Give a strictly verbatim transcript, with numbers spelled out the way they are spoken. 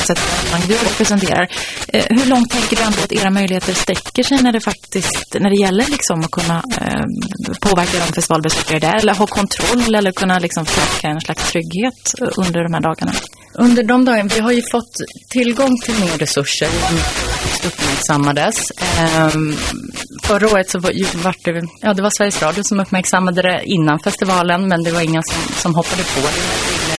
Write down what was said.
sätt som du representerar. Eh, hur långt tänker du ändå att era möjligheter sträcker sig när det faktiskt, när det gäller liksom att kunna eh, påverka de festivalbesökare där, eller ha kontroll eller kunna liksom försöka en slags trygghet under de här dagarna? Under de dagarna, vi har ju fått tillgång till mer resurser som uppmärksammades. Ehm, förra året så var, var det, ja, det var Sveriges Radio som uppmärksammade det innan festivalen, men det var inga som, som hoppade på det.